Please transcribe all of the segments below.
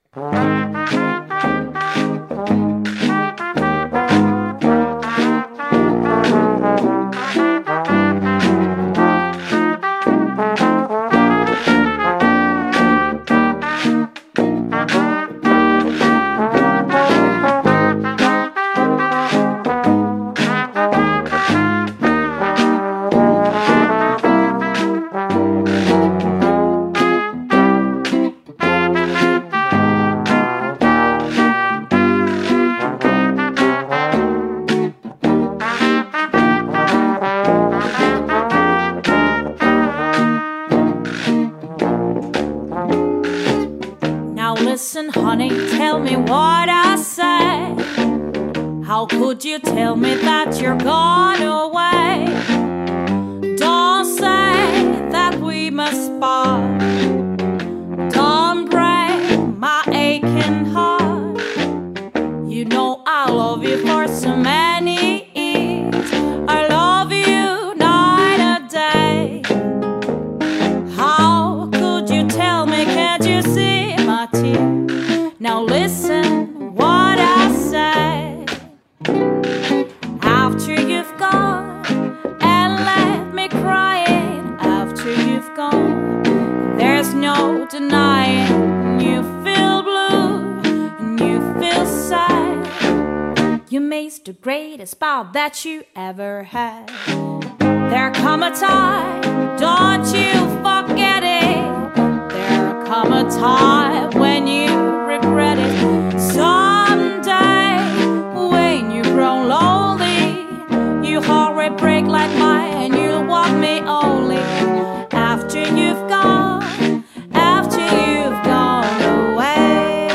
Listen, honey, tell me what I said. How could you tell me that you're gone away? Don't say that we must part. Don't break my aching heart. You know I love you for so many years. I love you night and day. How could you tell me, can't you see my tears? Now listen what I said. After you've gone and left me crying, after you've gone, there's no denying you feel blue and you feel sad. You missed the greatest part that you ever had. There come a time, don't you forget it. There come a time when you regret it. Someday, when you grow lonely, your heart will break like mine, and you'll want me only after you've gone, after you've gone away.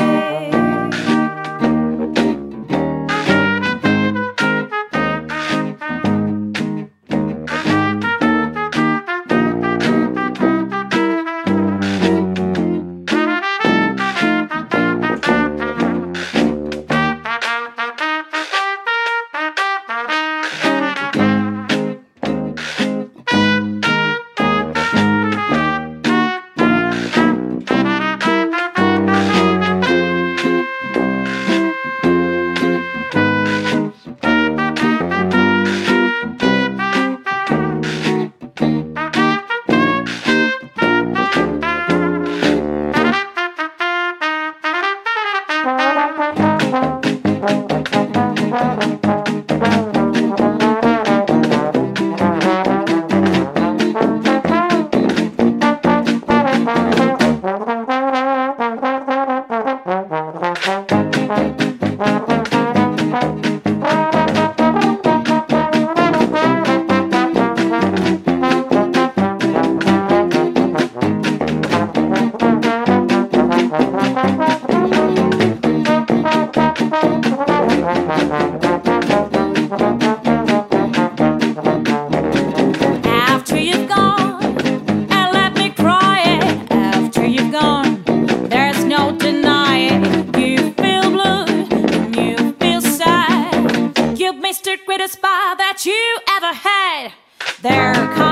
After you've gone and left me crying, after you've gone, there's no denying you feel blue and you feel sad. You've missed the greatest spot that you ever had. There